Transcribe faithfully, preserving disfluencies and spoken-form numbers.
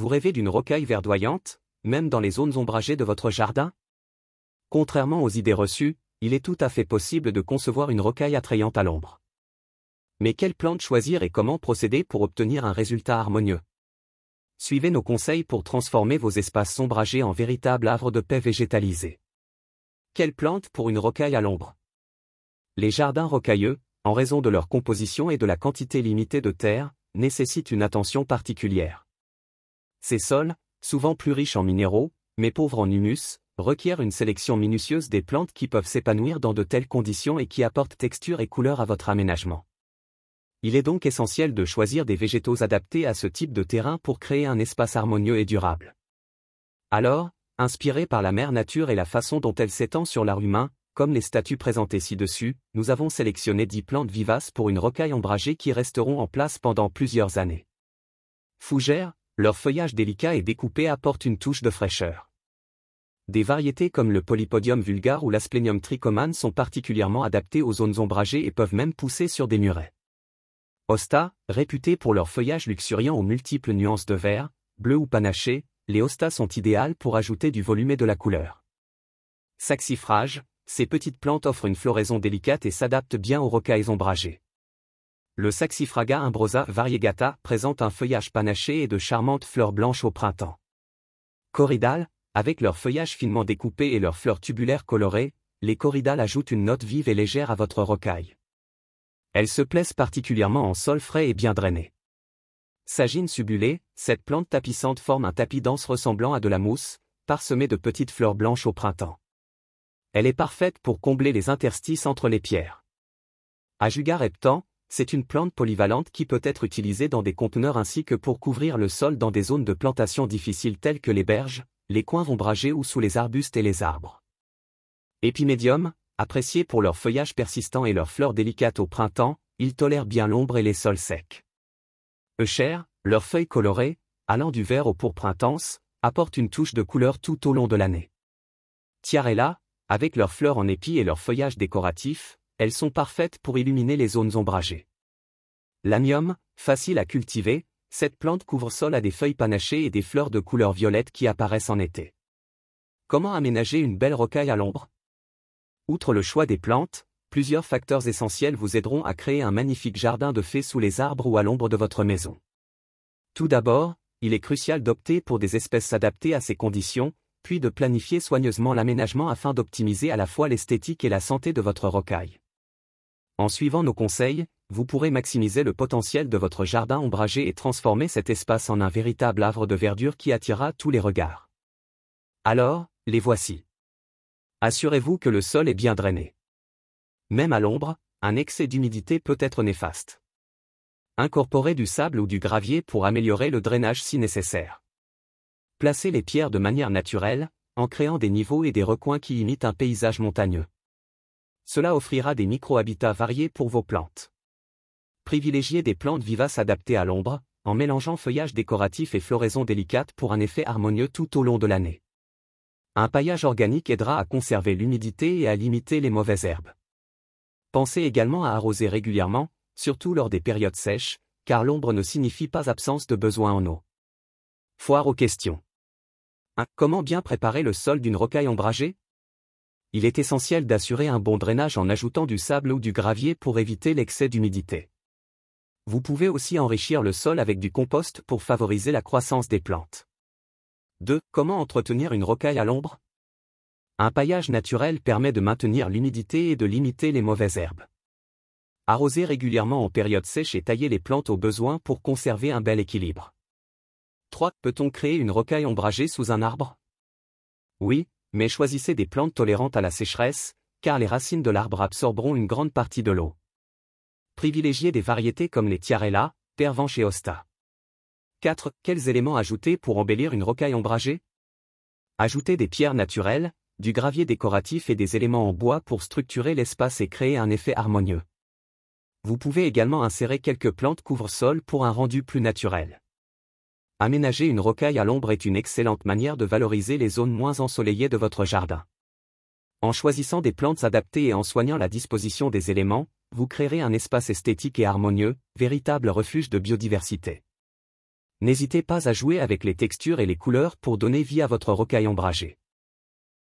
Vous rêvez d'une rocaille verdoyante, même dans les zones ombragées de votre jardin? Contrairement aux idées reçues, il est tout à fait possible de concevoir une rocaille attrayante à l'ombre. Mais quelle plante choisir et comment procéder pour obtenir un résultat harmonieux? Suivez nos conseils pour transformer vos espaces ombragés en véritables havres de paix végétalisés. Quelle plante pour une rocaille à l'ombre? Les jardins rocailleux, en raison de leur composition et de la quantité limitée de terre, nécessitent une attention particulière. Ces sols, souvent plus riches en minéraux, mais pauvres en humus, requièrent une sélection minutieuse des plantes qui peuvent s'épanouir dans de telles conditions et qui apportent texture et couleur à votre aménagement. Il est donc essentiel de choisir des végétaux adaptés à ce type de terrain pour créer un espace harmonieux et durable. Alors, inspirés par la mère nature et la façon dont elle s'étend sur l'art humain, comme les statues présentées ci-dessus, nous avons sélectionné dix plantes vivaces pour une rocaille ombragée qui resteront en place pendant plusieurs années. Fougères, leur feuillage délicat et découpé apporte une touche de fraîcheur. Des variétés comme le Polypodium vulgare ou l'Asplenium trichoman sont particulièrement adaptées aux zones ombragées et peuvent même pousser sur des murets. Hostas, réputés pour leur feuillage luxuriant aux multiples nuances de vert, bleu ou panaché, les hostas sont idéales pour ajouter du volume et de la couleur. Saxifrages, ces petites plantes offrent une floraison délicate et s'adaptent bien aux rocailles ombragées. Le Saxifraga imbrosa variegata présente un feuillage panaché et de charmantes fleurs blanches au printemps. Corydales, avec leur feuillage finement découpé et leurs fleurs tubulaires colorées, les corydales ajoutent une note vive et légère à votre rocaille. Elles se plaisent particulièrement en sol frais et bien drainé. Sagine subulée, cette plante tapissante forme un tapis dense ressemblant à de la mousse, parsemé de petites fleurs blanches au printemps. Elle est parfaite pour combler les interstices entre les pierres. Ajuga reptan, c'est une plante polyvalente qui peut être utilisée dans des conteneurs ainsi que pour couvrir le sol dans des zones de plantation difficiles telles que les berges, les coins ombragés ou sous les arbustes et les arbres. Épimedium, appréciés pour leur feuillage persistant et leurs fleurs délicates au printemps, ils tolèrent bien l'ombre et les sols secs. Euchères, leurs feuilles colorées, allant du vert au pourpre intense, apportent une touche de couleur tout au long de l'année. Tiarella, avec leurs fleurs en épi et leur feuillage décoratif, elles sont parfaites pour illuminer les zones ombragées. Lamium, facile à cultiver, cette plante couvre-sol a des feuilles panachées et des fleurs de couleur violette qui apparaissent en été. Comment aménager une belle rocaille à l'ombre? Outre le choix des plantes, plusieurs facteurs essentiels vous aideront à créer un magnifique jardin de fées sous les arbres ou à l'ombre de votre maison. Tout d'abord, il est crucial d'opter pour des espèces adaptées à ces conditions, puis de planifier soigneusement l'aménagement afin d'optimiser à la fois l'esthétique et la santé de votre rocaille. En suivant nos conseils, vous pourrez maximiser le potentiel de votre jardin ombragé et transformer cet espace en un véritable havre de verdure qui attirera tous les regards. Alors, les voici. Assurez-vous que le sol est bien drainé. Même à l'ombre, un excès d'humidité peut être néfaste. Incorporez du sable ou du gravier pour améliorer le drainage si nécessaire. Placez les pierres de manière naturelle, en créant des niveaux et des recoins qui imitent un paysage montagneux. Cela offrira des micro-habitats variés pour vos plantes. Privilégiez des plantes vivaces adaptées à l'ombre, en mélangeant feuillage décoratif et floraison délicate pour un effet harmonieux tout au long de l'année. Un paillage organique aidera à conserver l'humidité et à limiter les mauvaises herbes. Pensez également à arroser régulièrement, surtout lors des périodes sèches, car l'ombre ne signifie pas absence de besoin en eau. Foire aux questions. un. Comment bien préparer le sol d'une rocaille ombragée? Il est essentiel d'assurer un bon drainage en ajoutant du sable ou du gravier pour éviter l'excès d'humidité. Vous pouvez aussi enrichir le sol avec du compost pour favoriser la croissance des plantes. deux. Comment entretenir une rocaille à l'ombre? Un paillage naturel permet de maintenir l'humidité et de limiter les mauvaises herbes. Arroser régulièrement en période sèche et tailler les plantes au besoin pour conserver un bel équilibre. trois. Peut-on créer une rocaille ombragée sous un arbre? Oui, mais choisissez des plantes tolérantes à la sécheresse, car les racines de l'arbre absorberont une grande partie de l'eau. Privilégiez des variétés comme les Tiarella, Pervenche et Hosta. quatre. Quels éléments ajouter pour embellir une rocaille ombragée? Ajoutez des pierres naturelles, du gravier décoratif et des éléments en bois pour structurer l'espace et créer un effet harmonieux. Vous pouvez également insérer quelques plantes couvre-sol pour un rendu plus naturel. Aménager une rocaille à l'ombre est une excellente manière de valoriser les zones moins ensoleillées de votre jardin. En choisissant des plantes adaptées et en soignant la disposition des éléments, vous créerez un espace esthétique et harmonieux, véritable refuge de biodiversité. N'hésitez pas à jouer avec les textures et les couleurs pour donner vie à votre rocaille ombragée.